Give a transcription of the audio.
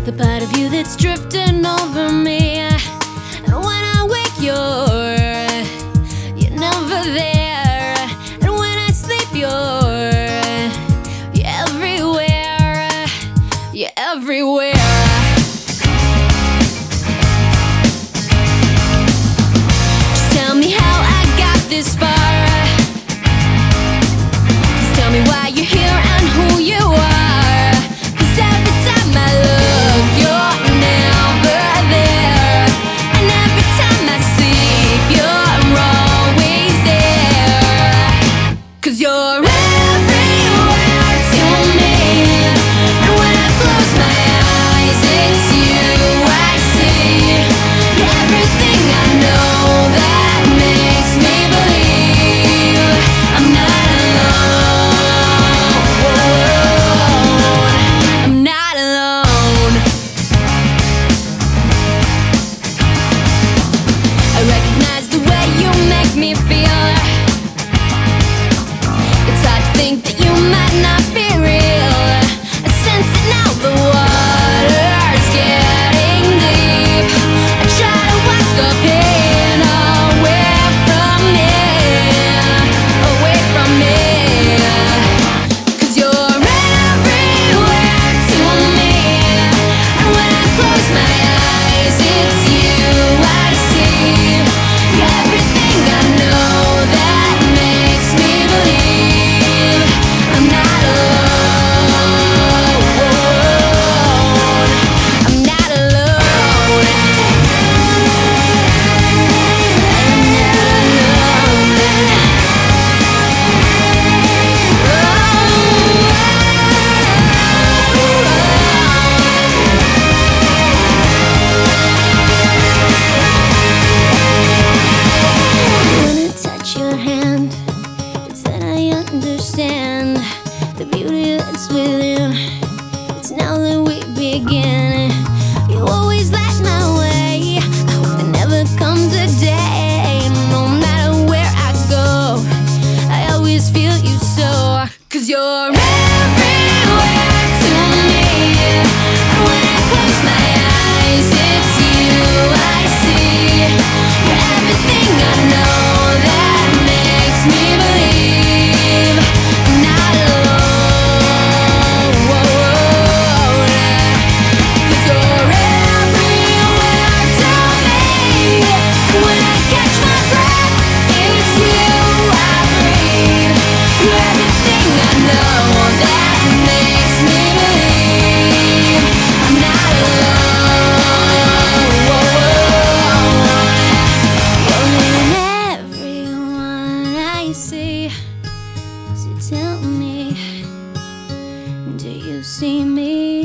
the part of you that's drifting over me. And when I wake, you're never there. And when I sleep, you're everywhere. You're everywhere. Just tell me how I got this far. Just tell me why you're here and who you are. 'Cause every time I look, you're never there. And every time I sleep, you're always there. 'Cause you're everywhere to me. And when I close my eyes, it's you I see. You're everything I know that makes me believe I'm not alone. I'm not alone. I recognize the way you make me feel. It's hard to think that you might not be real. I sense it now, the water's getting deep. I try to wash the pain away from me, away from me. 'Cause you're everywhere to me. And when I close my eyes, it's you I see. You're everything I know that makes me believe I'm not alone. I'm not alone. When I touch your hand, it's then I understand the beauty that's within. It's now that we begin. You always light my way. I hope there never comes a day, no matter where I go, I always feel you so. 'Cause you're everywhere to me. And when I close my eyes, it's you I see. You're everything I know that makes me believe I'm not alone. 'Cause you're everywhere to me. When I catch my breath, it's you I breathe. You're everything I know that makes me believe I'm not alone. You're in everyone I see. So tell me, do you see me?